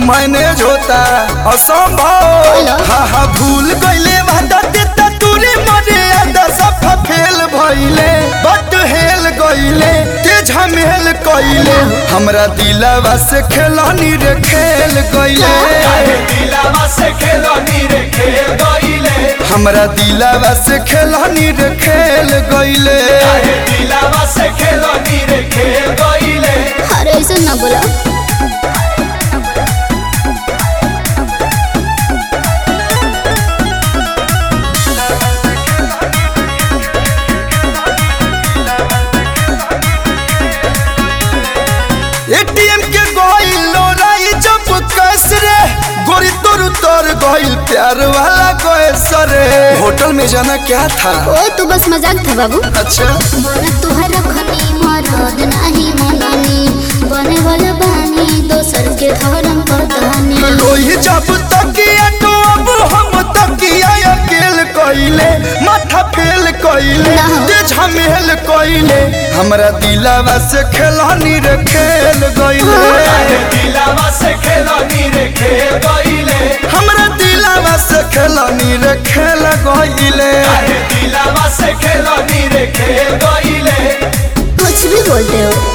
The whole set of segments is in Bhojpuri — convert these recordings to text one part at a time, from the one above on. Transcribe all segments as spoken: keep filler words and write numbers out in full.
मैनेज होता असंभव। हा हा भूल गईले वादा देता तूरे मरे आदा सफा फेल भइले बट हेल गईले ते झमेल कइले हमरा दिलवा से खेलनी रे खेल गईले दिलवा से खेलनी रे खेल गईले हमरा दिलवा से खेलनी रे खेल गईले दिलवा से खेलनी रे खेल गईले। अरे ऐसा ना बोला। एटीएम के गइल लोराई जब कैस रे गोरी तोर तोर गइल प्यार वाला कैस रे होटल में जाना क्या था? ओ तू बस मजाक था बाबू। अच्छा बोला तुहरा खनी मरद नहीं मननी बने वाला बानी दोसर के धर्म पतानी लोही जब तकिया तो अब हम तकिया अकेल कइले माथा फेल कइले ते झमेल कइले हमरा दिलवा से खेलनी रे खेल गइले दिलवा से खेलनी रे खेल गईले हमरा दिलवा से खेलनी रे खेल गइले दिलवा से खेलनी रे खेल गईले। कुछ भी बोलते हो।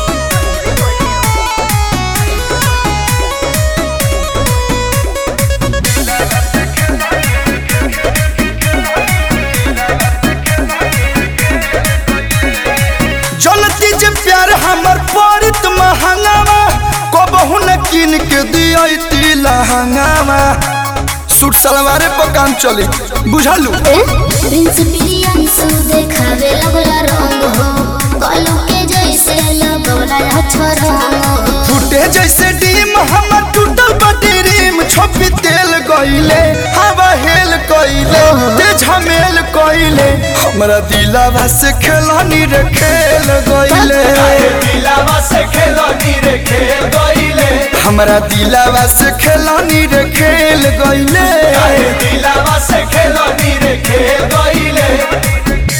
जनती जे प्यार हमर परित महंगावा कबहू न किन के दियती लहंगावा सूट सलवारे पर काम चली बुझलू प्रिंस प्रियंसु देखावे लगला रंग हो कलम के जैसे लगला अक्षर हो फूटे जैसे डीम हमर टूटल बटी रीम छोपी तेल गइले हवा हेल कइले ते झमेल कइले हमरा दिलवा से खेलनी रे खेल गइले दिलवा से खेलनी रे खेल गईले हमरा दिलवा से खेलनी रे खेल गइले दिलवा से खेलनी रे खेल गईले।